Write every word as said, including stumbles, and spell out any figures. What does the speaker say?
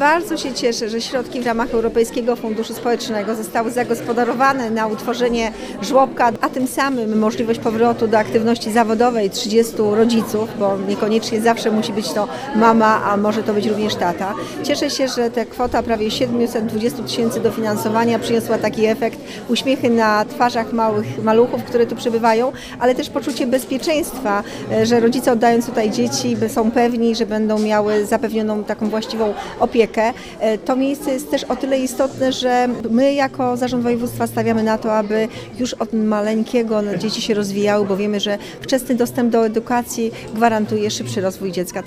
Bardzo się cieszę, że środki w ramach Europejskiego Funduszu Społecznego zostały zagospodarowane na utworzenie żłobka, a tym samym możliwość powrotu do aktywności zawodowej trzydziestu rodziców, bo niekoniecznie zawsze musi być to mama, a może to być również tata. Cieszę się, że ta kwota prawie siedemset dwadzieścia tysięcy dofinansowania przyniosła taki efekt, uśmiechy na twarzach małych maluchów, które tu przebywają, ale też poczucie bezpieczeństwa, że rodzice oddając tutaj dzieci są pewni, że będą miały zapewnioną taką właściwą opiekę. To miejsce jest też o tyle istotne, że my jako Zarząd Województwa stawiamy na to, aby już od maleńkiego dzieci się rozwijały, bo wiemy, że wczesny dostęp do edukacji gwarantuje szybszy rozwój dziecka.